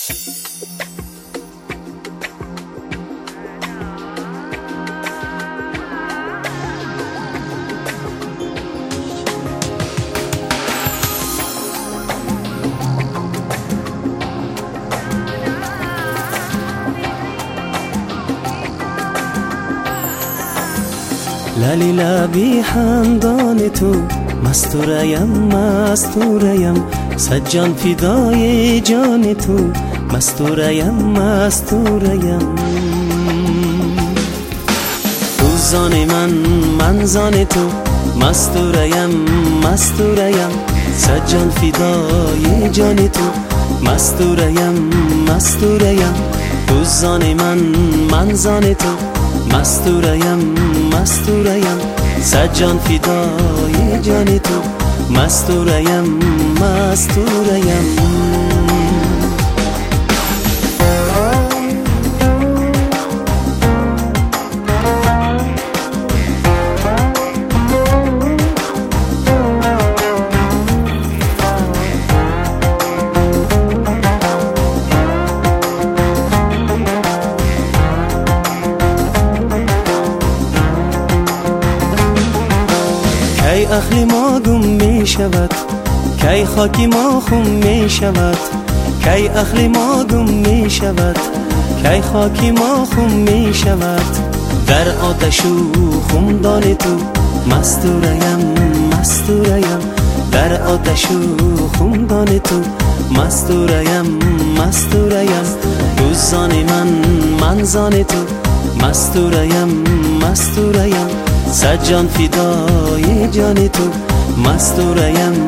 للی لبی خندان تو مستوریم سجان فدای جان تو مستوریم تو زان من زان تو مستوریم سجان فدای جان تو مستوریم تو زان من زان تو مستوریم سجان فدای جان تو مستوریم کی عقل ما گم می شود کی خاکی ما خم می شود کی عقل ما گم می شود کی خاکی ما خم می شود در آتش و خمدان تو مستوریم در آتش و خمدان تو مستوریم تو زان من زان تو مستوریم سجان فدای جان تو مستوریم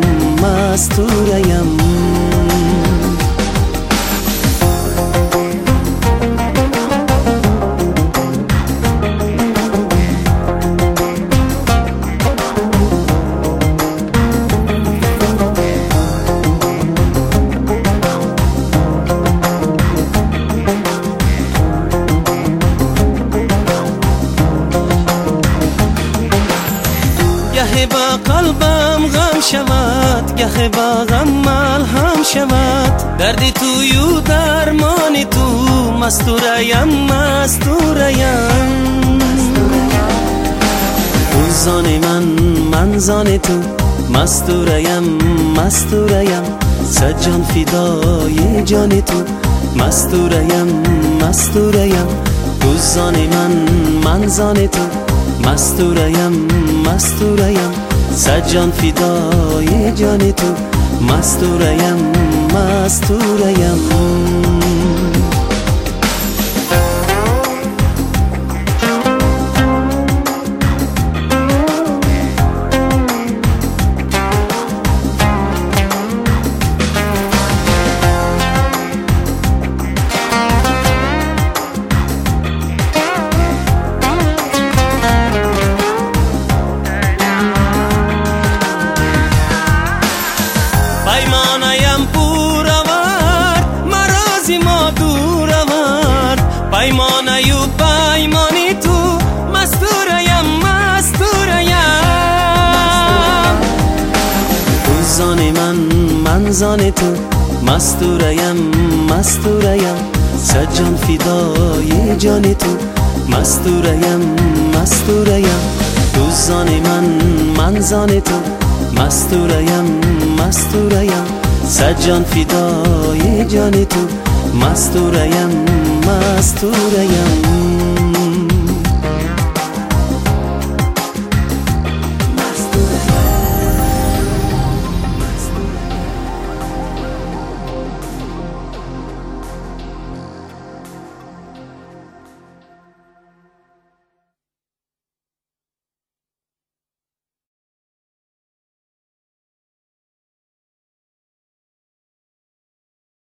گه با قلبم غم شود گه با غم ملهم شود دردی تویو درمانی تو مستوریم تو زان من زان تو مستوریم سجان فدای جان تو مستوریم تو زان من زان تو مستوریم سجان فدای جان تو مستوریم پیمانیم پور آورد مرازی ما دور آورد پیمانیو پیمانی تو مستوریم تو زان من زان تو مستوریم سجان فدای جان تو مستوریم تو زان من زان تو مستوریم سجان فدای جان تو مستوریم